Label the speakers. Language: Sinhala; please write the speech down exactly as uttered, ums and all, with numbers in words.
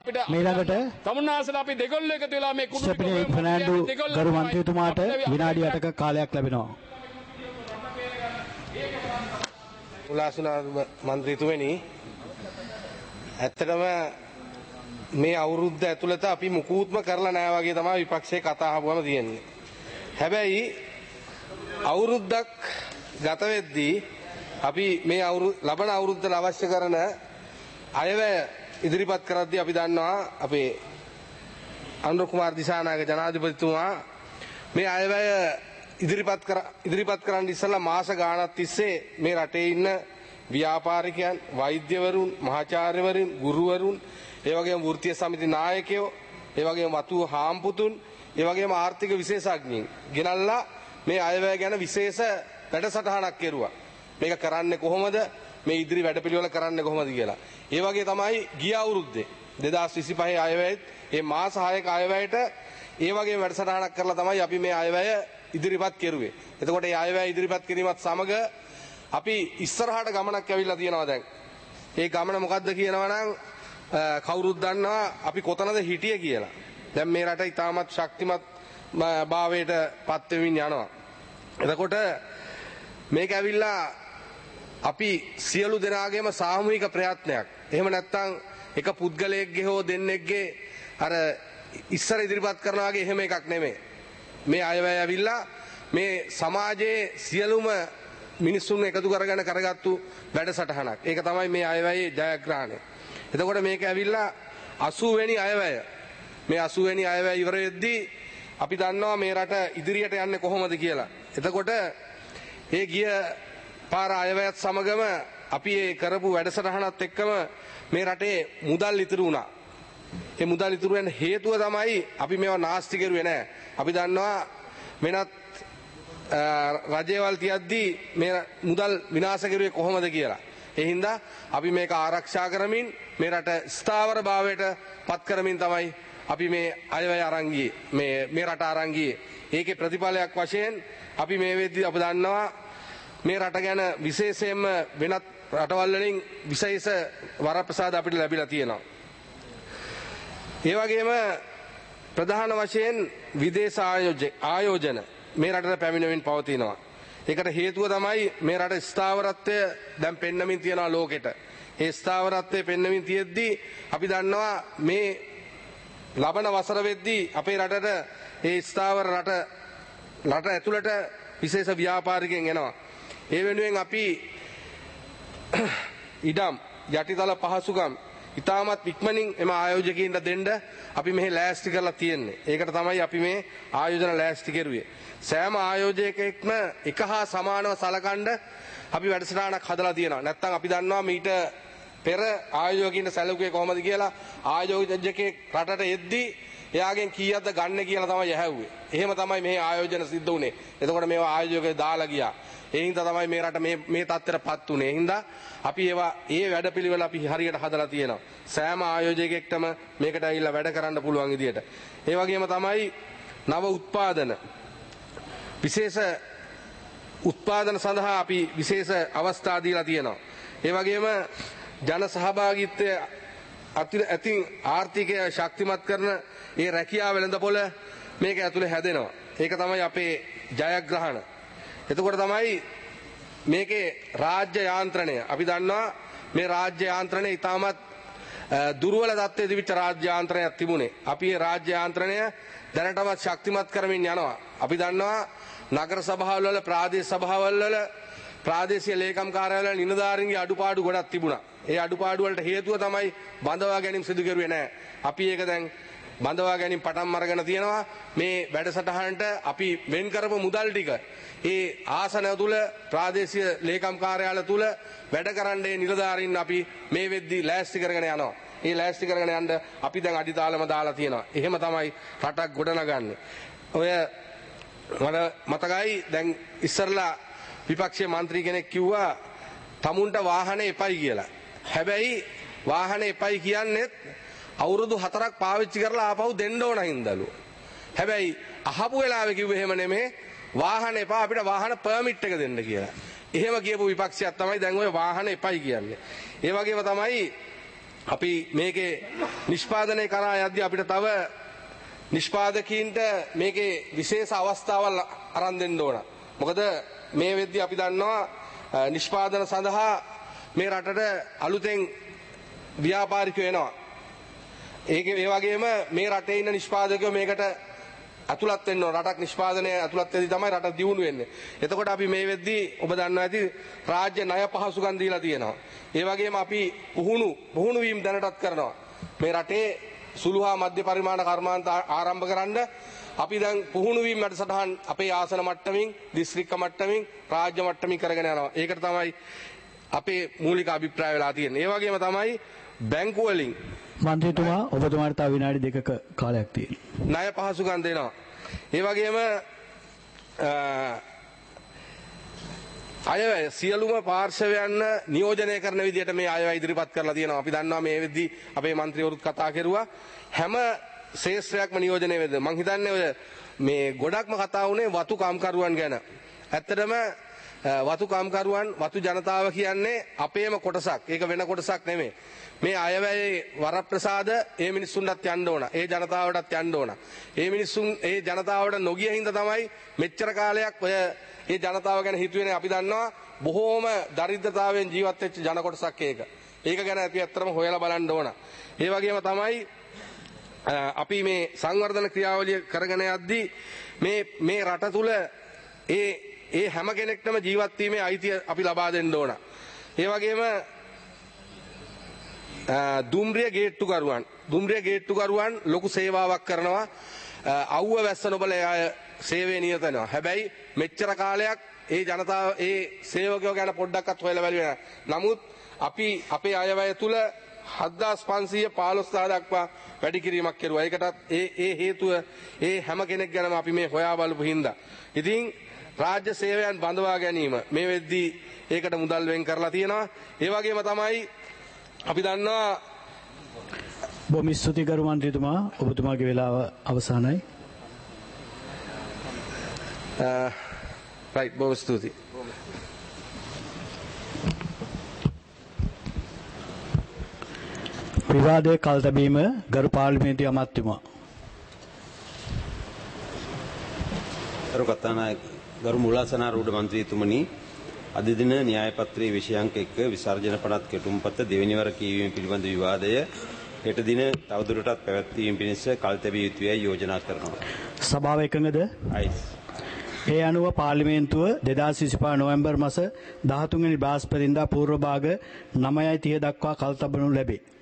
Speaker 1: ඊළඟට
Speaker 2: තමුන්නාසලා අපි දෙගොල්ලෝ එකතු වෙලා මේ කුඩු
Speaker 1: ස්ටෙපනි ෆර්නෑන්ඩු ගරු මන්ත්‍රීතුමාට විනාඩි අටක කාලයක් ලැබෙනවා.
Speaker 3: උලාසුනා මන්ත්‍රීතුමනි, ඇත්තටම මේ අවුරුද්ද ඇතුළත අපි මුකුත්ම කරලා නැහැ වගේ තමයි විපක්ෂයේ කතා අහපුවම තියෙන්නේ. හැබැයි අවුරුද්දක් ගත වෙද්දී අපි මේ අවුරුදු ලබන අවුරුද්දට අවශ්‍ය කරන අයවැය ඉදිරිපත් කරද්දී අපි දන්නවා අපේ අනුර කුමාර දිසානායක ජනාධිපතිතුමා මේ අයවැය ඉදිරිපත් කර ඉදිරිපත් කරන්න ඉස්සෙල්ලා මාස ගාණක් තිස්සේ මේ රටේ ඉන්න ව්‍යාපාරිකයන්, වෛද්‍යවරුන්, මහාචාර්යවරුන්, ගුරුවරුන්, ඒ වගේම වෘත්තීය සමිති නායකයෝ, ඒ වගේම වතු හාම්පුතුන්, ඒ වගේම ආර්ථික විශේෂඥයින් ගෙනල්ලා මේ අයවැය ගැන විශේෂ වැඩසටහනක් කෙරුවා. මේක කරන්නේ කොහොමද? මේ ඉදිරි වැඩපිළිවෙල කරන්නේ කොහොමද කියලා. ඒ වගේ තමයි ගිය අවුරුද්දේ දෙදාස් විසිපහේ අයවැයත් මේ මාස හයක අයවැයට ඒ වගේ වැඩසටහනක් කරලා තමයි අපි මේ අයවැය ඉදිරිපත් කෙරුවේ. එතකොට මේ අයවැය ඉදිරිපත් කිරීමත් සමග අපි ඉස්සරහට ගමනක් ඇවිල්ලා තියෙනවා දැන්. ඒ ගමන මොකද්ද කියනවා නම් කවුරුත් දන්නවා අපි කොතනද හිටියේ කියලා. දැන් මේ රට ඉතාමත් ශක්තිමත් භාවයට පත් වෙමින් යනවා. එතකොට මේක ඇවිල්ලා අපි සියලු දෙනාගේම සාමූහික ප්‍රයත්නයක්. එහෙම නැත්නම් එක පුද්ගලයෙක්ගේ හෝ දෙන්නෙක්ගේ අර ඉස්සර ඉදිරිපත් කරනවා වගේ එහෙම එකක් නෙමෙයි. මේ අයවැය ඇවිල්ලා මේ සමාජයේ සියලුම මිනිස්සුන් එකතු කරගෙන කරගත්තු වැඩසටහනක්. ඒක තමයි මේ අයවැයේ ජයග්‍රහණය. එතකොට මේක ඇවිල්ලා අසූ වෙනි අයවැය. මේ අසූ වෙනි අයවැය ඉවර වෙද්දී අපි දන්නවා මේ රට ඉදිරියට යන්නේ කොහොමද කියලා. එතකොට ඒ ගිය පාර අයවැයත් සමගම අපි ඒ කරපු වැඩසටහනත් එක්කම මේ රටේ මුදල් ඉතුරු වුණා. ඒ මුදල් ඉතුරු වෙන හේතුව තමයි අපි මේවා නාස්ති කරුවේ නැහැ. අපි දන්නවා වෙනත් රජේවල් තියද්දී මේ මුදල් විනාශ කරුවේ කොහොමද කියලා. ඒ හින්දා අපි මේක ආරක්ෂා කරමින් මේ රට ස්ථාවර භාවයට පත් කරමින් තමයි අපි මේ අයවැය අරන් ගියේ. මේ මේ රට අරන් ගියේ. ඒකේ ප්‍රතිඵලයක් වශයෙන් අපි මේ වෙද්දී අපි දන්නවා මේ රට ගැන විශේෂයෙන්ම වෙනත් රටවල් වලින් විශේෂ වරප්‍රසාද අපිට ලැබිලා තියෙනවා. ඒ වගේම ප්‍රධාන වශයෙන් විදේශ ආයෝජන මේ රටට පැමිණෙමින් පවතිනවා. ඒකට හේතුව තමයි මේ රට ස්ථාවරත්වය දැන් පෙන්වමින් තියනවා ලෝකෙට. ඒ ස්ථාවරත්වය පෙන්වමින් තියෙද්දී අපි දන්නවා මේ ලබන වසර වෙද්දී අපේ රටට ඒ ස්ථාවර රට රට ඇතුළට විශේෂ ව්‍යාපාරිකයන් එනවා. ඒ වෙනුවෙන් අපි ඉඩම් යටිතල පහසුකම් ඉතාමත් ඉක්මනින් එම ආයෝජකයින්ට දෙන්න අපි මෙහි ලෑස්ති කරලා තියෙන්නේ. ඒකට තමයි අපි මේ ආයෝජන ලෑස්ති කරුවේ. සෑම ආයෝජකයෙක්ම එක හා සමානව සලකන්න අපි වැඩසටහනක් හදලා තියෙනවා. නැත්නම් අපි දන්නවා මීට පෙර ආයෝජකයින්ට සැලකුවේ කොහොමද කියලා. ආයෝජකයෙක් රටට එද්දී එයාගෙන් කීයක්ද ගන්න කියලා තමයි ඇහැව්වේ. එහෙම තමයි මේ ආයෝජන සිද්ධ වුනේ. එතකොට මේවා ආයෝජකයෝ දාලා ගියා. ඒ හින්දා තමයි මේ රට මේ මේ තත්ත්වයටපත් උනේ. ඒ හින්දා අපි ඒවා ඒ වැඩපිළිවෙල අපි හරියට හදලා තියෙනවා. සෑම ආයෝජකයෙක්ටම මේකට ඇවිල්ලා වැඩ කරන්න පුළුවන් විදියට. ඒ වගේම තමයි නව උත්පාදන විශේෂ උත්පාදන සඳහා අපි විශේෂ අවස්ථා දීලා තියෙනවා. ඒ වගේම ජන සහභාගීත්වය අතින් ආර්ථිකය ශක්තිමත් කරන ඒ රැකියාව වෙළඳපොළ මේක ඇතුලේ හැදෙනවා. ඒක තමයි අපේ ජයග්‍රහණ. එතකොට තමයි මේකේ රාජ්‍ය යාන්ත්‍රණය අපි දන්නවා මේ රාජ්‍ය යාන්ත්‍රණය ඉතාමත් දුර්වල තත්ත්වයේ තිබිච්ච රාජ්‍ය යාන්ත්‍රණයක් තිබුණේ. අපි මේ රාජ්‍ය යාන්ත්‍රණය දැනටමත් ශක්තිමත් කරමින් යනවා. අපි දන්නවා නගර සභාවල් වල ප්‍රාදේශ සභාවල් වල ප්‍රාදේශීය ලේකම් කාර්යාලවල නිලධාරීන්ගේ අඩුපාඩු ගොඩක් තිබුණා. ඒ අඩුපාඩු වලට හේතුව තමයි බඳවා ගැනීම සිදු කරුවේ නැහැ. අපි ඒක දැන් බඳවා ගැනීම පටන් අරගෙන තියෙනවා. මේ වැඩසටහනට අපි වෙන් කරපු මුදල් ටික ඒ ආසන තුල ප්‍රාදේශීය ලේකම් කාර්යාල තුල වැඩ කරන්නේ නිලධාරීන් අපි මේ වෙද්දී ලෑස්ති කරගෙන යනවා. ඒ ලෑස්ති කරගෙන යන්න අපි දැන් අඩිතාලම දාලා තියෙනවා. එහෙම තමයි රටක් ගොඩනගන්නේ. ඔය මට මතකයි දැන් ඉස්සරලා විපක්ෂයේ മന്ത്രി කෙනෙක් කිව්වා තමුන්ට වාහනේ එපයි කියලා. හැබැයි වාහනේ එපයි කියන්නේත් අවුරුදු හතරක් පාවිච්චි කරලා ආපහු දෙන්න ඕන හින්දාලු. හැබැයි අහපු වෙලාවෙ කිව්වේ එහෙම නෙමෙයි වාහන එපා අපිට වාහන පර්මිට් එක දෙන්න කියලා. එහෙම කියපු විපක්ෂයක් තමයි දැන් ඔය වාහන එපයි කියන්නේ. ඒ වගේම තමයි අපි මේකේ නිෂ්පාදනය කරා යද්දී අපිට තව නිෂ්පාදකීන්ට මේකේ විශේෂ අවස්ථාවල් අරන් දෙන්න ඕන. මොකද මේ වෙද්දී අපි දන්නවා නිෂ්පාදන සඳහා මේ රටට අලුතෙන් ව්‍යාපාරිකයෝ එනවා. ඒක ඒ වගේම මේ රටේ ඉන්න නිෂ්පාදකයෝ මේකට අතුලත් වෙන්න ඕන. රටක් නිෂ්පාදනය අතුලත් වෙද්දී තමයි රට දියුණු වෙන්නේ. එතකොට අපි මේ වෙද්දී ඔබ දන්නවා ඇති රාජ්‍ය ණය පහසුකම් දීලා තියෙනවා. ඒ වගේම අපි පුහුණු පුහුණු වීම දැනටත් කරනවා. මේ රටේ සුළු හා මධ්‍ය පරිමාණ කර්මාන්ත ආරම්භ කරන්න අපි දැන් පුහුණු වීම වැඩසටහන් අපේ ආසන මට්ටමින්, දිස්ත්‍රික්ක මට්ටමින්, රාජ්‍ය මට්ටමින් කරගෙන යනවා. ඒකට තමයි අපේ මූලික අභිප්‍රාය වෙලා තියෙන්නේ. ඒ වගේම තමයි බැංකු වලින්
Speaker 1: මන්ත්‍රීතුමා ඔබතුමාට තව විනාඩි දෙකක කාලයක් තියෙනවා.
Speaker 3: ණය පහසුකම් දෙනවා. ඒ වගේම අයවැය සියලුම පාර්ශවයන් නියෝජනය කරන විදිහට මේ අයවැය ඉදිරිපත් කරලා තියෙනවා. අපි දන්නවා මේ වෙද්දී අපේ മന്ത്രിවරුත් කතා කෙරුවා. හැම ශේෂ්ත්‍රයක්ම නියෝජනය වෙද. මං හිතන්නේ ඔය මේ ගොඩක්ම කතා වුණේ වතු කාම්කරුවන් ගැන. ඇත්තටම වතු කාම්කරුවන් වතු ජනතාව කියන්නේ අපේම කොටසක්. ඒක වෙන කොටසක් නෙමෙයි. මේ අයවැයේ වරප්‍රසාද ඒ මිනිස්සුන්ටත් යන්න ඕන. ඒ ජනතාවටත් යන්න ඕන. ඒ මිනිස්සුන් ඒ ජනතාවට නොගිය හින්දා තමයි මෙච්චර කාලයක් ඔය ඒ ජනතාව ගැන හිතුවේ අපි දන්නවා බොහෝම දරිද්‍රතාවයෙන් ජීවත් වෙච්ච ජන කොටසක් ඒක. ඒක ගැන අපි ඇත්තටම හොයලා බලන්න ඕන. ඒ වගේම තමයි අපි මේ සංවර්ධන ක්‍රියාවලිය කරගෙන යද්දී මේ මේ රට තුල ඒ ඒ හැම කෙනෙක්ටම ජීවත් වීමේ අයිතිය අපි ලබා දෙන්න ඕන. ඒ වගේම දුම්රිය ගේට්ටුකරුවන් දුම්රිය ගේට්ටුකරුවන් ලොකු සේවාවක් කරනවා. අවුව වැස්ස නොබල අය සේවයේ නිරත වෙනවා. හැබැයි මෙච්චර කාලයක් ඒ ජනතාව ඒ සේවකයෝ ගැන පොඩ්ඩක්වත් හොයලා බැලුවේ නැහැ. නමුත් අපි අපේ අයවැය තුල හත්දාස් පන්සීය පහළොස් දක්වා වැඩි කිරීමක් කෙරුවා. ඒකටත් ඒ ඒ හේතුව ඒ හැම කෙනෙක් ගැනම අපි මේ හොයා බලපු හින්දා. ඉතින් රාජ්‍ය සේවයන් බඳවා ගැනීම මේ වෙද්දී ඒකට මුදල් වෙන් කරලා තියෙනවා. ඒ වගේම තමයි අපි දන්නවා
Speaker 1: බොහොම ස්තුතියි ගරු මන්ත්‍රීතුමා ඔබතුමාගේ වෙලාව අවසానයි.
Speaker 3: රයිට් බොහොම ස්තුතියි.
Speaker 1: විවාදයේ කල් තැබීම ගරු පාර්ලිමේන්තු අමාත්‍යතුමා.
Speaker 4: ගරු කතානායක ගරු මුලාසනාරූඪ මන්ත්‍රීතුමනි අද දින න්‍යාය පත්‍රයේ විෂයාංක එක විසර්ජන පළාත් කෙටුම්පත දෙවෙනිවර කියවීම පිළිබඳ විවාදය හෙට දින තවදුරටත් පැවැත්වීම පිණිස කල් තැබිය යුතුයයි යෝජනා කරනවා.
Speaker 1: සභාව එකඟද?
Speaker 4: අයිස්.
Speaker 1: ඒ අනුව පාර්ලිමේන්තුව දෙදාස් විසිපහ නොවැම්බර් මාස දහතුන් වෙනි බ්‍රහස්පතින්දා පූර්ව භාග නවයයි තිහ දක්වා කල් තබනු ලැබේ.